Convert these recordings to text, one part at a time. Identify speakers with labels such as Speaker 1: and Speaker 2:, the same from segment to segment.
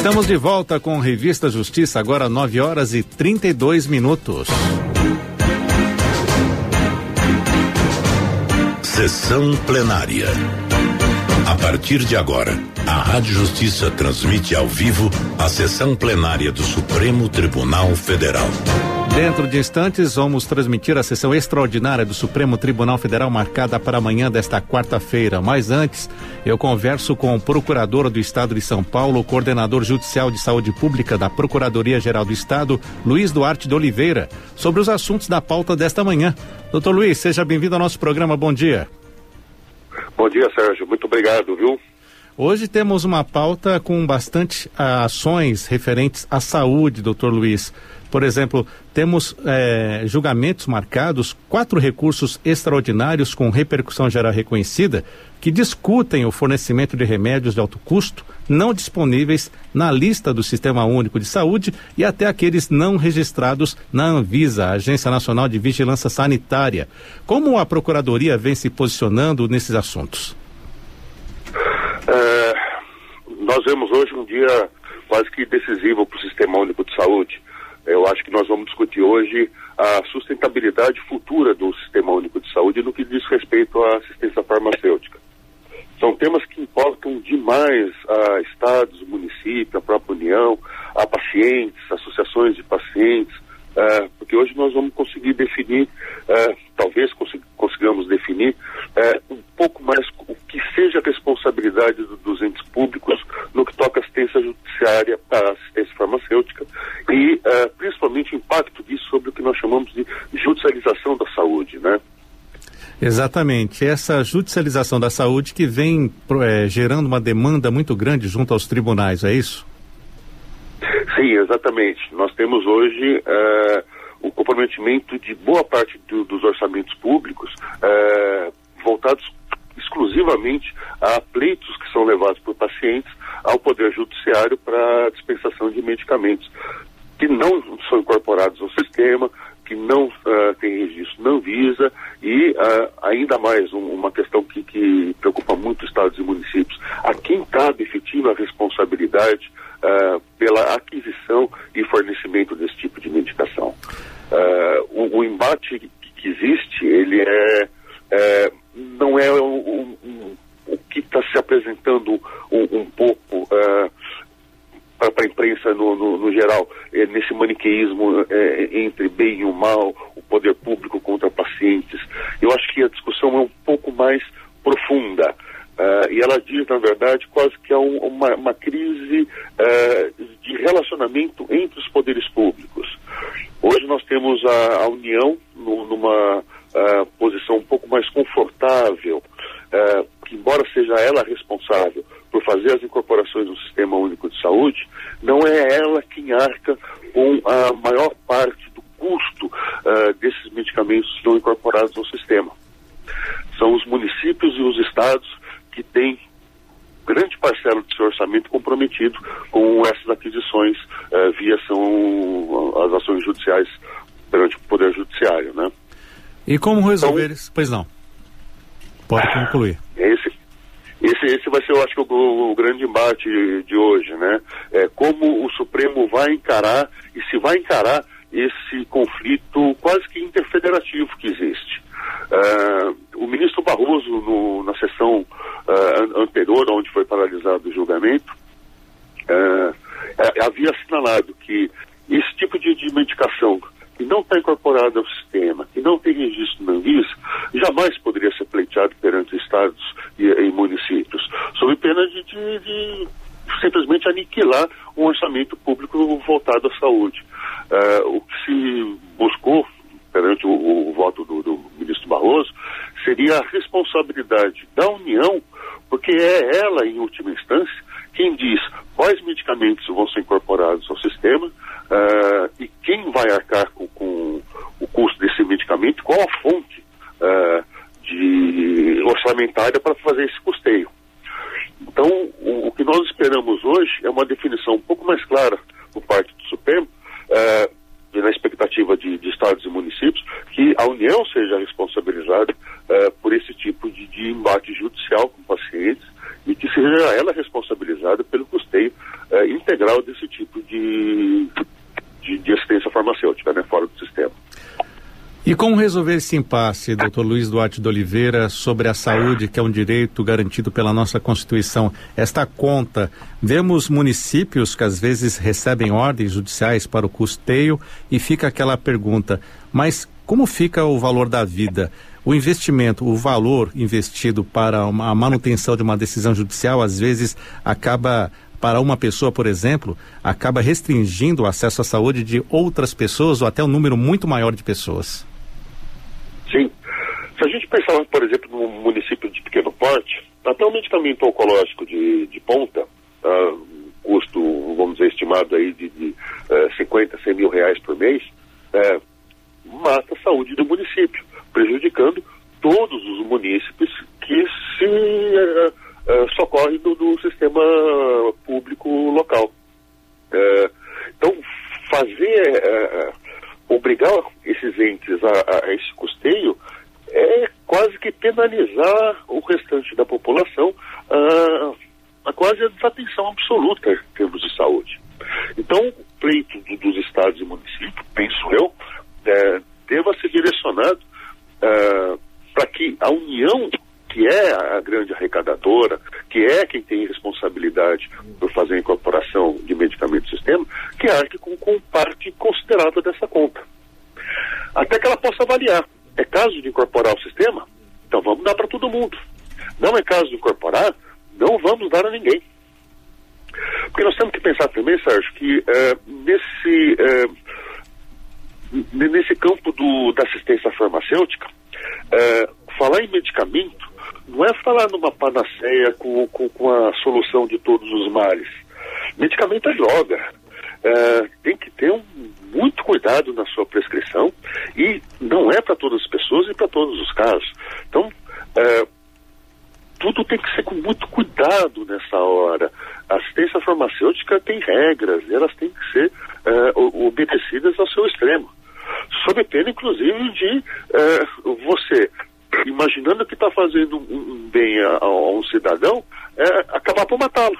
Speaker 1: Estamos de volta com Revista Justiça, agora 9h32.
Speaker 2: Sessão plenária. A partir de agora, a Rádio Justiça transmite ao vivo a sessão plenária do Supremo Tribunal Federal.
Speaker 1: Dentro de instantes, vamos transmitir a sessão extraordinária do Supremo Tribunal Federal marcada para amanhã desta quarta-feira. Mas antes, eu converso com o procurador do Estado de São Paulo, o coordenador judicial de saúde pública da Procuradoria-Geral do Estado, Luiz Duarte de Oliveira, sobre os assuntos da pauta desta manhã. Doutor Luiz, seja bem-vindo ao nosso programa. Bom dia.
Speaker 3: Bom dia, Sérgio. Muito obrigado, viu?
Speaker 1: Hoje temos uma pauta com bastante ações referentes à saúde, doutor Luiz. Por exemplo, temos julgamentos marcados, 4 recursos extraordinários com repercussão geral reconhecida, que discutem o fornecimento de remédios de alto custo, não disponíveis na lista do Sistema Único de Saúde e até aqueles não registrados na Anvisa, Agência Nacional de Vigilância Sanitária. Como a Procuradoria vem se posicionando nesses assuntos?
Speaker 3: Nós vemos hoje um dia quase que decisivo para o Sistema Único de Saúde. Eu acho que nós vamos discutir hoje a sustentabilidade futura do Sistema Único de Saúde no que diz respeito à assistência farmacêutica. São temas que importam demais a estados, municípios, a própria União, a pacientes, associações de pacientes, porque hoje nós vamos conseguir definir, talvez consigamos definir um pouco mais o que seja a responsabilidade dos entes públicos no que toca à assistência judiciária, à assistência farmacêutica e principalmente o impacto disso sobre o que nós chamamos de judicialização da saúde, né?
Speaker 1: Exatamente, essa judicialização da saúde que vem gerando uma demanda muito grande junto aos tribunais, é isso?
Speaker 3: Sim, exatamente. Nós temos hoje o comprometimento de boa parte dos orçamentos públicos voltados exclusivamente a pleitos que são levados por pacientes ao Poder Judiciário para dispensação de medicamentos que não são incorporados ao sistema, que não tem registro na Anvisa e ainda mais uma questão que preocupa muito estados e municípios. A quem cabe efetiva a responsabilidade pela aquisição e fornecimento desse tipo de medicação. O embate que existe, ele não é o que está se apresentando um pouco para a imprensa no geral, nesse maniqueísmo entre bem e o mal, o poder público contra pacientes. Eu acho que a discussão é um pouco mais profunda. E ela diz, na verdade, quase que é uma crise de relacionamento entre os poderes públicos. Hoje nós temos a União numa posição um pouco mais confortável, que embora seja ela responsável por fazer as incorporações no Sistema Único de Saúde, não é ela quem arca com a maior parte do custo desses medicamentos que estão incorporados no sistema. São os municípios e os estados que têm grande parcela do seu orçamento comprometido com essas aquisições via as ações judiciais perante o Poder Judiciário, né?
Speaker 1: E como resolver isso? Pois não. Pode concluir.
Speaker 3: Esse vai ser, eu acho, o grande embate de hoje, né? Como o Supremo vai encarar, e se vai encarar esse conflito quase que interfederativo que existe. O ministro Barroso, na sessão anterior, onde foi paralisado o julgamento, havia assinalado que esse tipo de medicação que não está incorporada ao sistema, que não tem registro na Anvisa, jamais poderia ser pleiteado perante estados e municípios, sob pena de simplesmente aniquilar um orçamento público voltado à saúde. O que se buscou perante o voto do ministro Barroso seria a responsabilidade da União, porque é ela, em última instância, quem diz quais medicamentos vão ser incorporados ao sistema e quem vai arcar com o custo desse medicamento, qual a fonte orçamentária para fazer esse custeio. Então, o que nós esperamos hoje é uma definição um pouco mais clara por parte do Supremo, na expectativa de estados e municípios, que a União seja responsabilizada por esse tipo de embate judicial com pacientes e que seja ela responsabilizada pelo custeio integral
Speaker 1: E como resolver esse impasse, doutor Luiz Duarte de Oliveira, sobre a saúde, que é um direito garantido pela nossa Constituição? Esta conta, vemos municípios que às vezes recebem ordens judiciais para o custeio e fica aquela pergunta, mas como fica o valor da vida? O investimento, o valor investido para a manutenção de uma decisão judicial, às vezes acaba, para uma pessoa, por exemplo, acaba restringindo o acesso à saúde de outras pessoas ou até um número muito maior de pessoas.
Speaker 3: Sim. Se a gente pensar, por exemplo, num município de pequeno porte, até um medicamento oncológico de ponta, custo, vamos dizer, estimado aí de 50, 100 mil reais por mês, mata a saúde do município, prejudicando todos os munícipes que se socorrem do sistema público local. Então, obrigar esses entes a esse custeio é quase que penalizar o restante da população a quase a desatenção absoluta em termos de saúde. Então, o pleito dos estados e municípios, penso eu, deva ser direcionado para que a União, que é a grande arrecadadora, que é quem tem responsabilidade por fazer a incorporação de medicamentos no sistema, que arque com parte considerável dessa conta. Até que ela possa avaliar. É caso de incorporar o sistema? Então vamos dar para todo mundo. Não é caso de incorporar? Não vamos dar a ninguém. Porque nós temos que pensar também, Sérgio, que nesse campo da assistência farmacêutica, falar em medicamento não é falar numa panaceia com a solução de todos os males. Medicamento é droga. Tem que ter muito cuidado na sua prescrição e não é para todas as pessoas e para todos os casos. Então, tudo tem que ser com muito cuidado nessa hora. A assistência farmacêutica tem regras e elas têm que ser obedecidas ao seu extremo. Sob pena, inclusive, de você, imaginando que está fazendo um bem a um cidadão, acabar por matá-lo.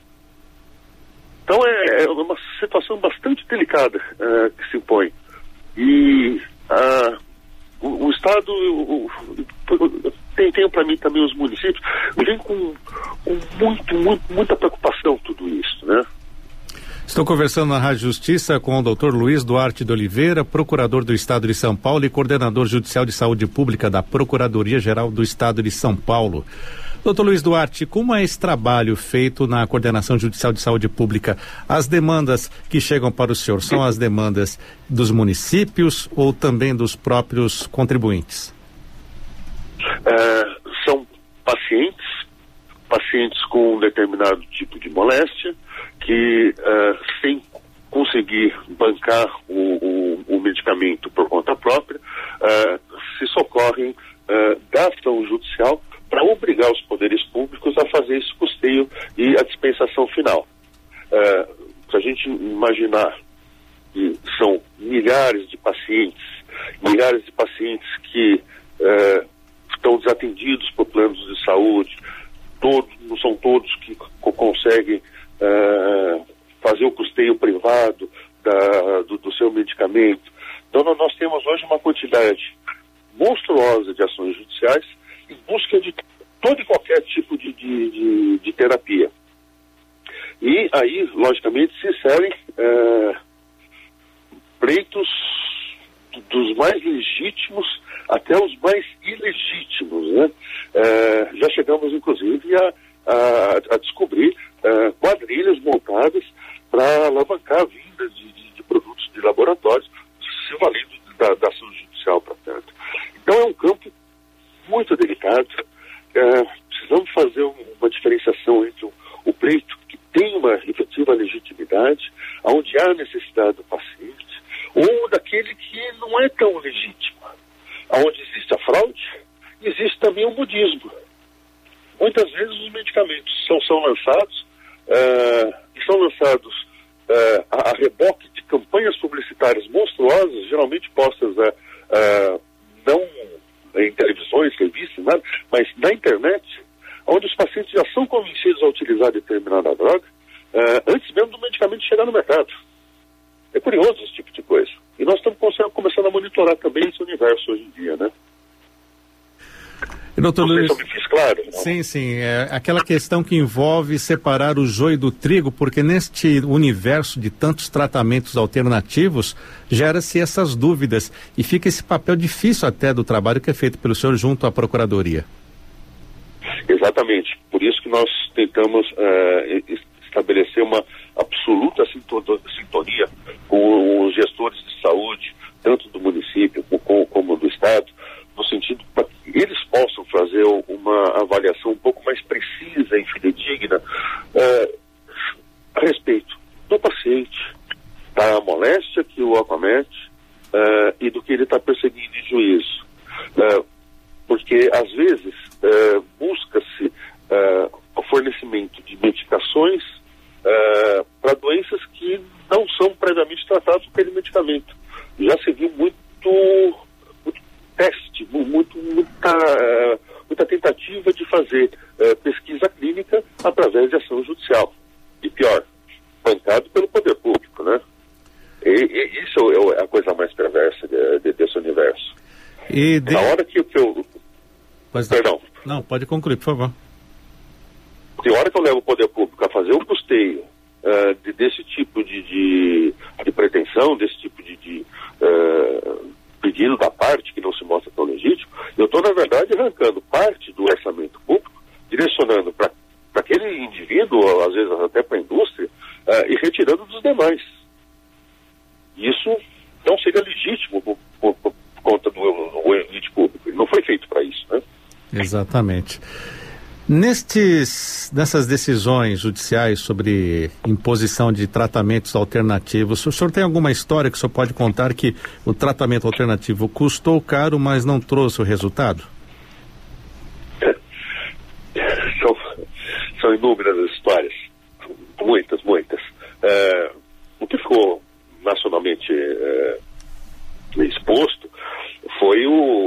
Speaker 3: Então é uma situação bastante delicada que se impõe. E o Estado, tem para mim também os municípios, vem com muita preocupação tudo isso, né?
Speaker 1: Estou conversando na Rádio Justiça com o Dr. Luiz Duarte de Oliveira, procurador do Estado de São Paulo e coordenador judicial de saúde pública da Procuradoria-Geral do Estado de São Paulo. Doutor Luiz Duarte, como é esse trabalho feito na Coordenação Judicial de Saúde Pública? As demandas que chegam para o senhor são as demandas dos municípios ou também dos próprios contribuintes?
Speaker 3: São pacientes com um determinado tipo de moléstia que, sem conseguir bancar o medicamento por conta própria, se socorrem da ação judicial para obrigar os poderes públicos a fazer esse custeio e a dispensação final. Se a gente imaginar que são milhares de pacientes que estão desatendidos por planos de saúde, não são todos que conseguem fazer o custeio privado do seu medicamento. Então nós temos hoje uma quantidade monstruosa de ações judiciais em busca de todo e qualquer tipo de terapia. E aí, logicamente, se inserem pleitos dos mais legítimos até os mais ilegítimos, né? Já chegamos, inclusive, a descobrir quadrilhas montadas para alavancar a vinda de produtos de laboratórios, se valendo da ação judicial, portanto. Então é um campo muito delicado. Precisamos fazer uma diferenciação entre o pleito que tem uma efetiva legitimidade, onde há necessidade do paciente, ou daquele que não é tão legítimo, onde existe a fraude, existe também o modismo. Muitas vezes os medicamentos são lançados e são lançados a reboque de campanhas publicitárias monstruosas, geralmente postas não em televisões, revistas, nada, mas na internet, onde os pacientes já são convencidos a utilizar determinada droga antes mesmo do medicamento chegar no mercado. É curioso esse tipo de coisa. E nós estamos começando a monitorar também esse universo hoje em dia, né?
Speaker 1: E, doutor Luiz,
Speaker 3: eu me fiz claro? Não?
Speaker 1: Sim, é aquela questão que envolve separar o joio do trigo, porque neste universo de tantos tratamentos alternativos, gera-se essas dúvidas e fica esse papel difícil até do trabalho que é feito pelo senhor junto à Procuradoria.
Speaker 3: Exatamente, por isso que nós tentamos estabelecer uma absoluta sintonia com os gestores de saúde, tanto do município como do estado, no sentido para que eles possam fazer uma avaliação um pouco mais precisa e fidedigna a respeito do paciente, da moléstia que o acomete e do que ele está perseguindo em juízo. Porque, às vezes, busca-se o fornecimento de medicações para doenças que não são previamente tratadas com aquele medicamento. Já se viu muito teste, muita tentativa de fazer pesquisa clínica através de ação judicial. E pior, bancado pelo poder público, né? E isso é a coisa mais perversa desse universo. Na hora que eu... Perdão.
Speaker 1: Não, pode concluir, por favor.
Speaker 3: Tem hora que eu levo o poder público a fazer o custeio desse tipo de pretensão, desse tipo de pedido da parte que não se mostra tão legítimo, eu estou, na verdade, arrancando parte do orçamento público, direcionando para aquele indivíduo, às vezes até para a indústria, e retirando dos demais. Isso não seria legítimo por conta do ente público. Ele não foi feito para isso, né?
Speaker 1: Exatamente. Nessas decisões judiciais sobre imposição de tratamentos alternativos, o senhor tem alguma história que o senhor pode contar que o tratamento alternativo custou caro, mas não trouxe o resultado?
Speaker 3: São inúmeras as histórias, muitas. O que ficou nacionalmente exposto foi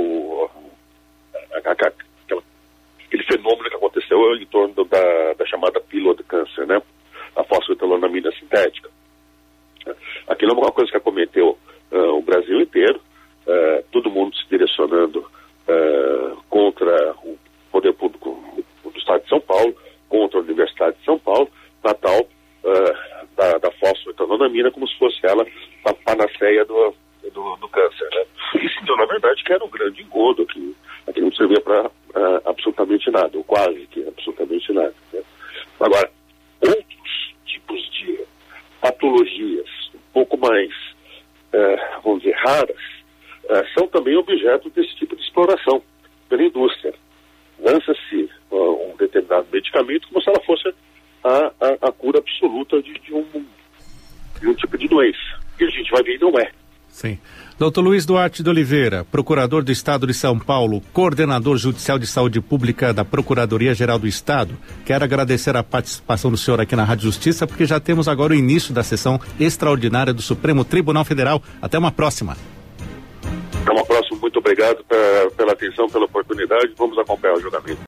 Speaker 3: aquele fenômeno que aconteceu em torno da chamada pílula de câncer, né? A fosfetanolamina sintética. Aquilo é uma coisa que acometeu o Brasil inteiro, todo mundo se direcionando contra o poder público do Estado de São Paulo, contra a Universidade de São Paulo, na tal da fosfetanolamina, como se fosse ela a panaceia do câncer, né? E se deu, na verdade, que era um grande engodo, que aquilo não servia para absolutamente nada, ou quase que absolutamente nada, né? Agora, outros tipos de patologias um pouco mais, vamos dizer, raras, são também objeto desse tipo de exploração pela indústria. Lança-se um determinado medicamento como se ela fosse a cura absoluta de um tipo de doença. E a gente vai ver e não é.
Speaker 1: Sim. Doutor Luiz Duarte de Oliveira, procurador do Estado de São Paulo, coordenador judicial de saúde pública da Procuradoria-Geral do Estado. Quero agradecer a participação do senhor aqui na Rádio Justiça, porque já temos agora o início da sessão extraordinária do Supremo Tribunal Federal. Até uma próxima.
Speaker 3: Até uma próxima. Muito obrigado pela atenção, pela oportunidade. Vamos acompanhar o julgamento.